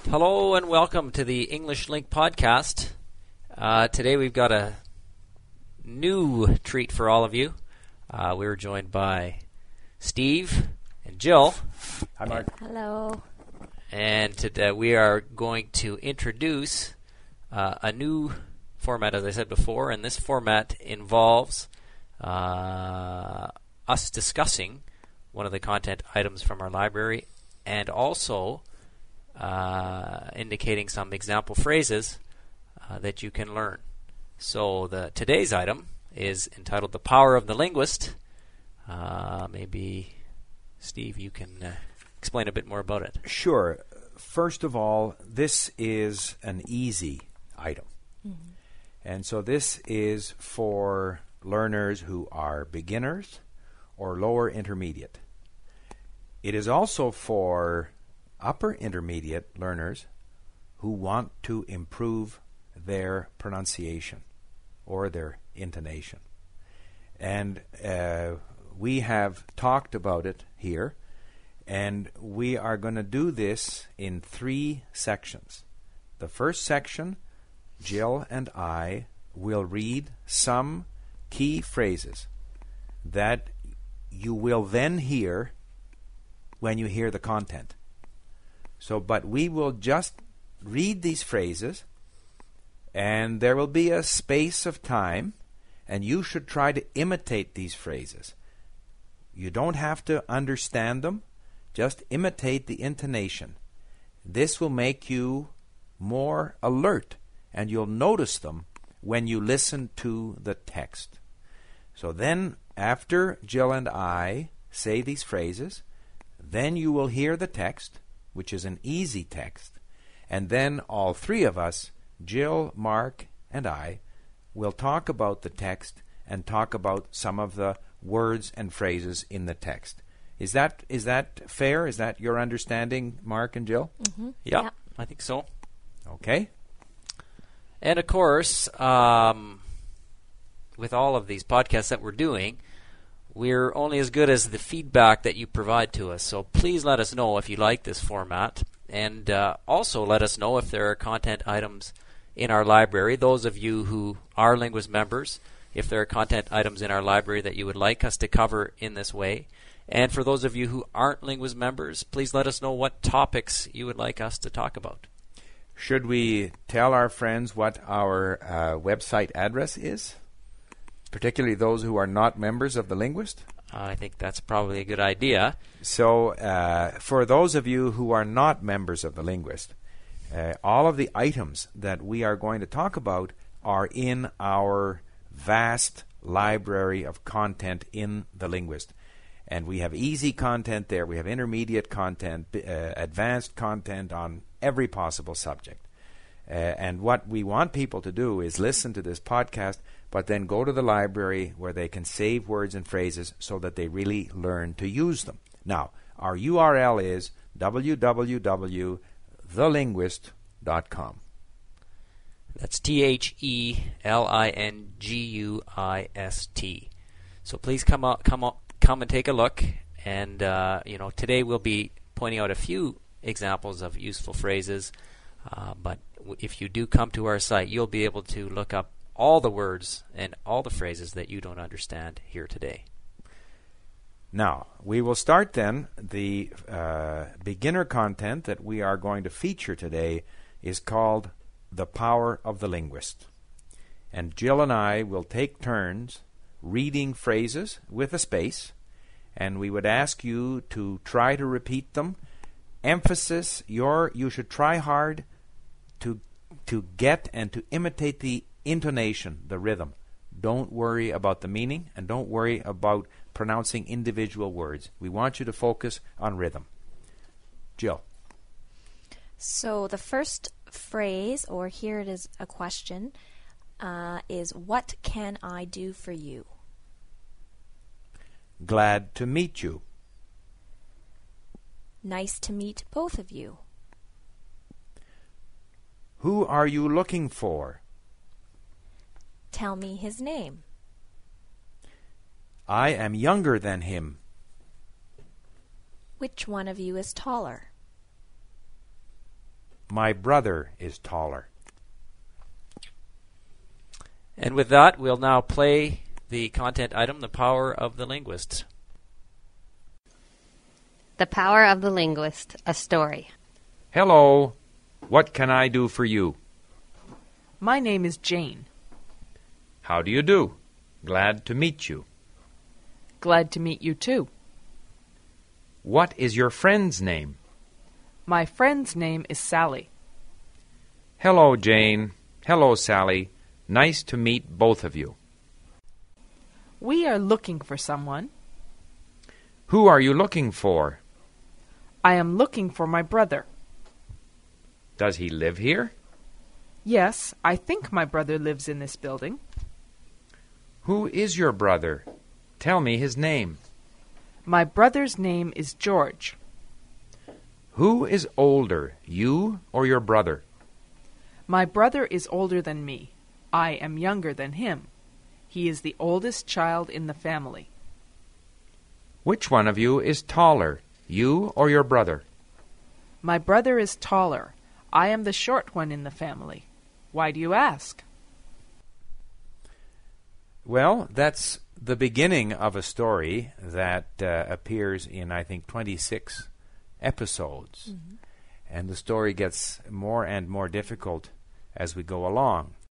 Hello and welcome to the English Link podcast. Today we've got a new treat for all of you. We're joined by Steve and Jill. Hi, Mark. Hello. And today we are going to introduce a new format, as I said before, and this format involves us discussing one of the content items from our library and also indicating some example phrases that you can learn. So today's item is entitled The Power of the Linguist. Maybe, Steve, you can explain a bit more about it. Sure. First of all, this is an easy item. Mm-hmm. And so this is for learners who are beginners or lower intermediate. It is also for upper intermediate learners who want to improve their pronunciation or their intonation. And we have talked about it here, and we are going to do this in 3 sections. The first section, Jill and I will read some key phrases that you will then hear when you hear the content. But we will just read these phrases, and there will be a space of time, and you should try to imitate these phrases. You don't have to understand them, just imitate the intonation. This will make you more alert, and you'll notice them when you listen to the text. So then, after Jill and I say these phrases, then you will hear the text, which is an easy text, and then all 3 of us, Jill, Mark, and I, will talk about the text and talk about some of the words and phrases in the text. Is that fair? Is that your understanding, Mark and Jill? Mm-hmm. Yeah, I think so. Okay. And of course, with all of these podcasts that we're doing, we're only as good as the feedback that you provide to us. So please let us know if you like this format. And also let us know if there are content items in our library. Those of you who are Linguist members, if there are content items in our library that you would like us to cover in this way. And for those of you who aren't Linguist members, please let us know what topics you would like us to talk about. Should we tell our friends what our website address is? Particularly those who are not members of The Linguist? I think that's probably a good idea. So, for those of you who are not members of The Linguist, all of the items that we are going to talk about are in our vast library of content in The Linguist. And we have easy content there, we have intermediate content, advanced content on every possible subject. And what we want people to do is listen to this podcast, but then go to the library where they can save words and phrases so that they really learn to use them. Now, our URL is www.thelinguist.com. That's TheLinguist. So please come and take a look. And today we'll be pointing out a few examples of useful phrases. But if you do come to our site, you'll be able to look up all the words and all the phrases that you don't understand here today. Now, we will start then. The beginner content that we are going to feature today is called The Power of the Linguist. And Jill and I will take turns reading phrases with a space, and we would ask you to try to repeat them. Emphasis, you should try hard to get and to imitate the intonation, the rhythm. Don't worry about the meaning, and don't worry about pronouncing individual words. We want you to focus on rhythm. Jill. So the first phrase, or here it is a question, is what can I do for you? Glad to meet you. Nice to meet both of you. Who are you looking for? Tell me his name. I am younger than him. Which one of you is taller? My brother is taller. And with that, we'll now play the content item, The Power of the Linguist. The Power of the Linguist, a story. Hello. What can I do for you? My name is Jane. How do you do? Glad to meet you. Glad to meet you too. What is your friend's name? My friend's name is Sally. Hello, Jane. Hello, Sally. Nice to meet both of you. We are looking for someone. Who are you looking for? I am looking for my brother. Does he live here? Yes, I think my brother lives in this building. Who is your brother? Tell me his name. My brother's name is George. Who is older, you or your brother? My brother is older than me. I am younger than him. He is the oldest child in the family. Which one of you is taller, you or your brother? My brother is taller. I am the short one in the family. Why do you ask? Well, that's the beginning of a story that appears in, I think, 26 episodes. Mm-hmm. And the story gets more and more difficult as we go along.